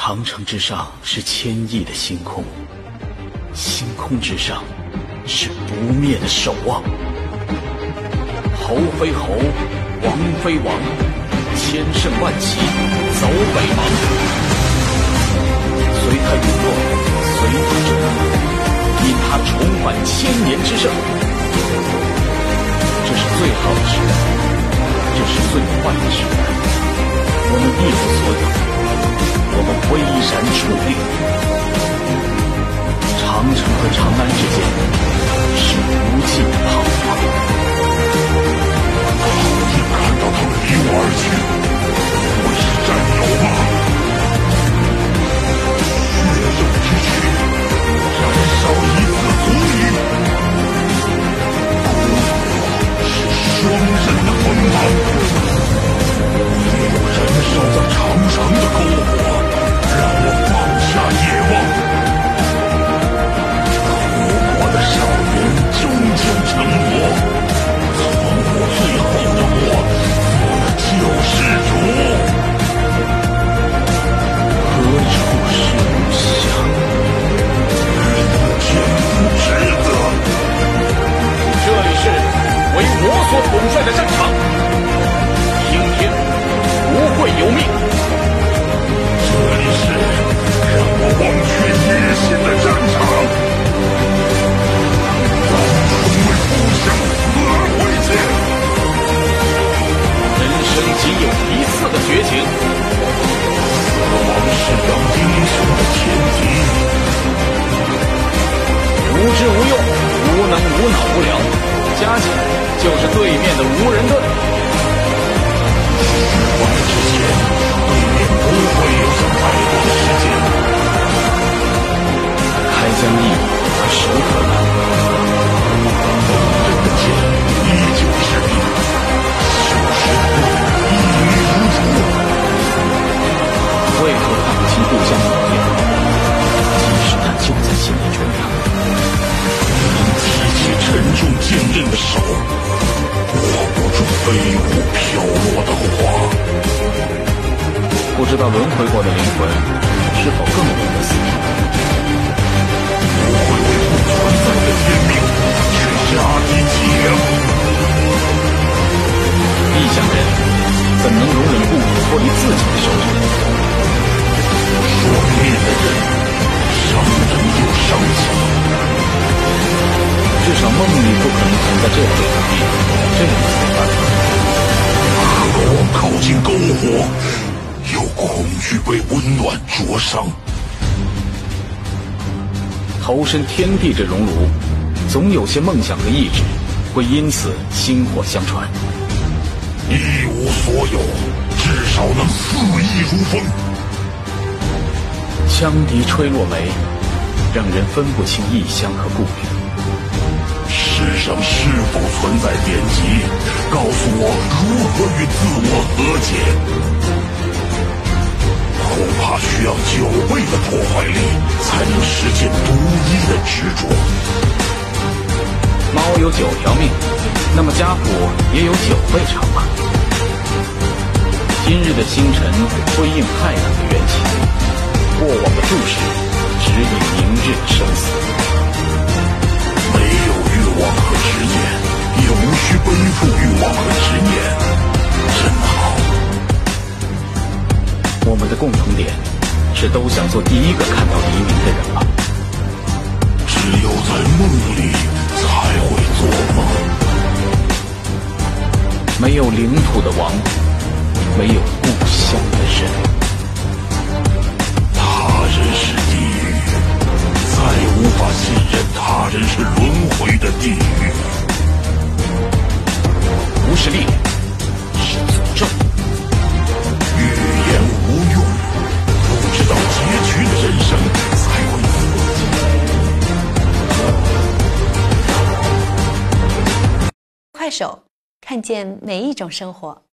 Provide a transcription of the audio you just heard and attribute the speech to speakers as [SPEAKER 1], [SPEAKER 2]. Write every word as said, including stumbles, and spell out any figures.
[SPEAKER 1] 长城之上是千亿的星空，星空之上是不灭的守望。侯非侯，王非王，千乘万骑走北邙。随他陨落，随他争夺，因他重返千年之盛。这是最好的时代，这是最坏的时代。我们一无所有，我们巍然矗立。长城和长安之间是无尽的彷徨。
[SPEAKER 2] 你看到他们离我而去，会是战友吗？血肉之躯，燃烧一次足矣。篝火是双刃的锋芒。也有燃烧在长城的篝火，让我放下野望。苦过的少年终究成魔，从我最后的我做了救世主。
[SPEAKER 1] 何处是吾乡？
[SPEAKER 2] 天不值得。
[SPEAKER 1] 这里是为我所统帅的战场，听天不会有命。
[SPEAKER 2] 这里是让我忘却野心的战场，让我为故乡死而回见。
[SPEAKER 1] 人生仅有一次的绝情，
[SPEAKER 2] 死亡是让英雄的前提。
[SPEAKER 1] 无知无用，无能无脑无聊，加起来就是对面的无人盾。
[SPEAKER 2] 失败之前，对面不会有什太多的时间。
[SPEAKER 1] 开疆易和守可难，
[SPEAKER 2] 锋刃的剑依旧是柄，修士一语如珠。
[SPEAKER 1] 为何看不清故乡的模样？即使它就在心里中央。
[SPEAKER 2] 提起沉重坚韧的手，握不住飞舞飘落的花。
[SPEAKER 1] 不知道轮回过的灵魂是否更懂得死？
[SPEAKER 2] 不会为不存在的天命去压低脊梁。
[SPEAKER 1] 异乡人怎能容忍故土脱离自己的手掌？
[SPEAKER 2] 双面的人，伤人又伤己。
[SPEAKER 1] 至少梦里不可能存在这样的土地，这样才办法。
[SPEAKER 2] 渴望靠近篝火，又恐惧被温暖灼伤。
[SPEAKER 1] 投身天地这熔炉，总有些梦想和意志会因此薪火相传。
[SPEAKER 2] 一无所有，至少能肆意如风。
[SPEAKER 1] 羌笛吹落梅，让人分不清异乡和故里。
[SPEAKER 2] 世上是否存在典籍，告诉我如何与自我和解？恐怕需要九倍的破坏力，才能实现独一的执着。
[SPEAKER 1] 猫有九条命，那么家谱也有九倍长吧？今日的星辰辉映太阳的元气，过往的注视指引明日的生死。
[SPEAKER 2] 没有欲望和执念，也无需背负欲望和执念，真好。
[SPEAKER 1] 我们的共同点是都想做第一个看到黎明的人吧。
[SPEAKER 2] 只有在梦里才会做梦。
[SPEAKER 1] 没有领土的王，没有故乡的人。
[SPEAKER 2] 他人是地狱，再无法信任他人是轮回的地狱。
[SPEAKER 1] 不是力量，是诅咒。
[SPEAKER 2] 语言无用，不知道结局的人生才会刺
[SPEAKER 3] 激。快手，看见每一种生活。